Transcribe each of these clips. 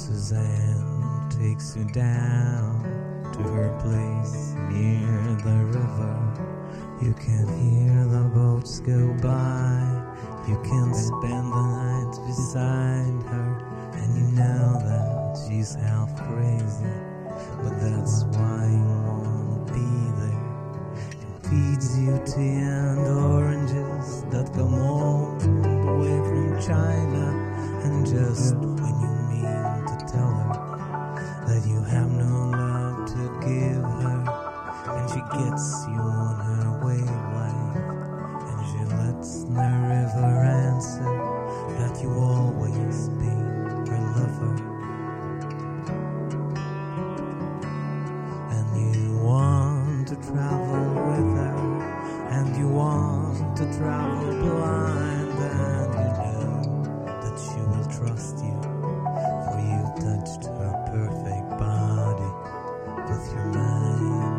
Suzanne takes you down to her place near the river. You can hear the boats go by. You can spend the night beside her, and you know that she's half crazy, but that's why you won't be there. She feeds you tea and oranges that come all the way from China, and just when you mean to tell her that you have no love to give her, and she gets you on her wavelength, and she lets the river answer that you always be her lover. And you want to travel with her, and you want to travel blind, and you know that she will trust you, for you've touched her perfect body with your mind.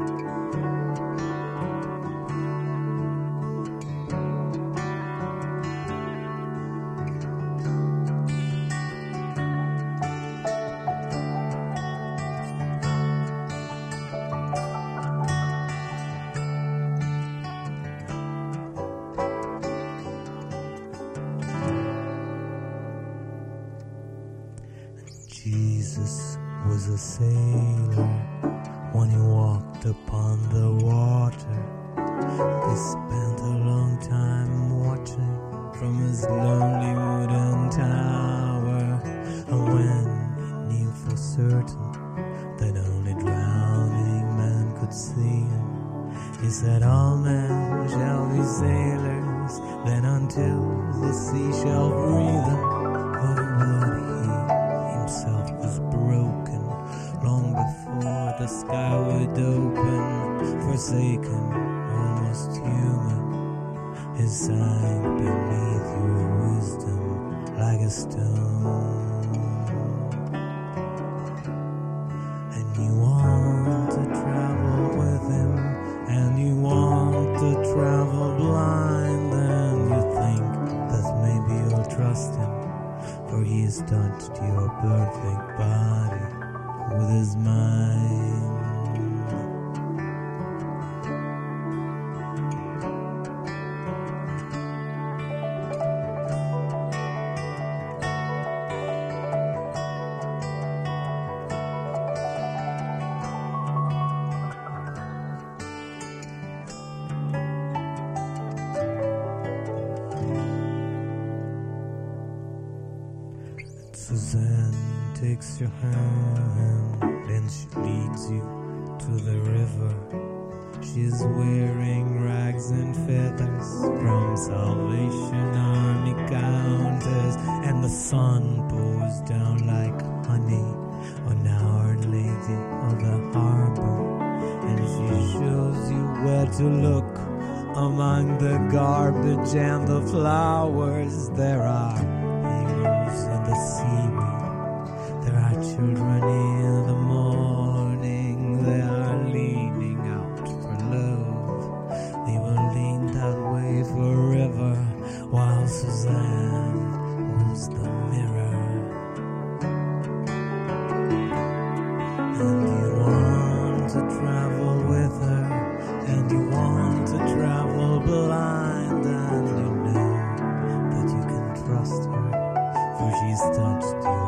Jesus was a sailor when he walked upon the water. He spent a long time watching from his lonely wooden tower, and when he knew for certain that only drowning men could see him, he said, all men shall be sailors, then until the sea shall free them. But he himself was broken long before the sky would open, forsaken, almost human. He sank beneath your wisdom like a stone. And you want to travel with him, and you want to travel blind, and you think that maybe you'll trust him, for he has touched your perfect body with his mind. Suzanne takes your hand, then she leads you to the river. She's wearing rags and feathers from Salvation Army counters, and the sun pours down like honey on Our Lady of the Harbor, and she shows you where to look among the garbage and the flowers. There are heroes in the seaweed, there are children in the morning, they are leaning out for love. They will lean that way forever, while Suzanne holds the mirror. And you want to travel with her, and you want to travel blind, and you know that you can trust her, for she's touched you